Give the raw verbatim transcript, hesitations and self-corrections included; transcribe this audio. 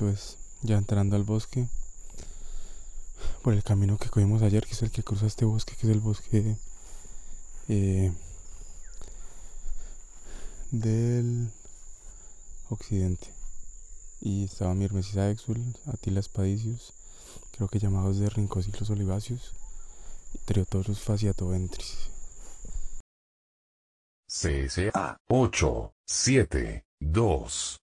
Entonces, ya entrando al bosque, por el camino que cogimos ayer, que es el que cruza este bosque, que es el bosque eh, del occidente. Y estaba Myrmecis Exul, Attila Spadicius, creo que llamados de Rincociclos oliváceos, y Triotorus fasciatoventris. C S A ocho siete dos